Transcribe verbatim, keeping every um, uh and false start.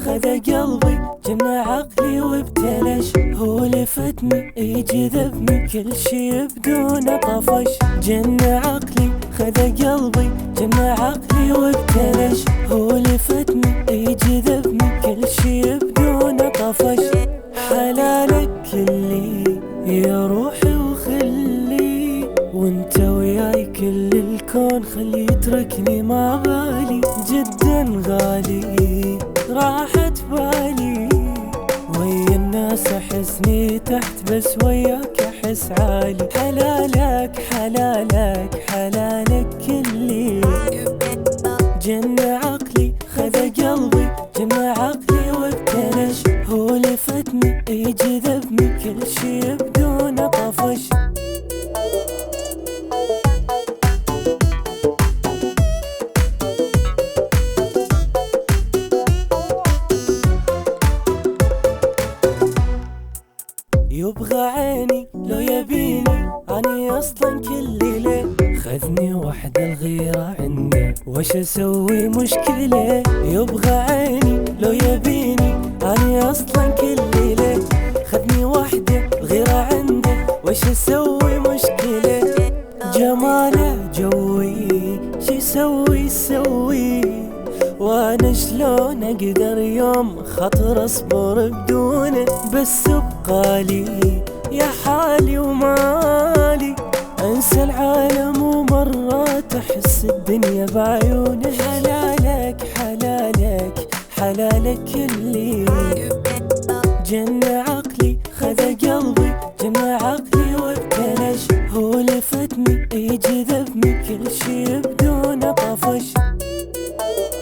خذ قلبي جمع عقلي وابتلش، هو لفتني يجذبني كل شي بدون طفش. جن عقلي خذ قلبي جمع عقلي وابتلش، هو لفتني يجذبني كل شي بدون طفش. حلالك كلي يا روحي وخلي، وانت وياي كل الكون خلي يتركني ما بالي. جدا غالي راحت بالي، ويا الناس احسني تحت بس وياك احس عالي. حلالك حلالك حلالك كلي، جن عقلي خذ قلبي جمع عقلي وابتلش، هو لفتني يجذبني كل شي بدون طفش. يبغى عيني لو يبيني اني اصلا كل ليل، خذني وحدة الغيرة عنده وش اسوي مشكلة. يبغى عيني لو يبيني اني اصلا كل ليل، خذني وحدة الغيرة عنده وش اسوي مشكلة. جماله جوي شي سوي سوي، وانا شلون اقدر يوم خطر اصبر بدونه. بس بقالي يا حالي ومالي، انسى العالم ومرات احس الدنيا بعيونه. حلالك حلالك حلالك كلي، جن عقلي خذ قلبي جمع عقلي وابتلش، هو لفتني يجذبني كل شي بدون طفش.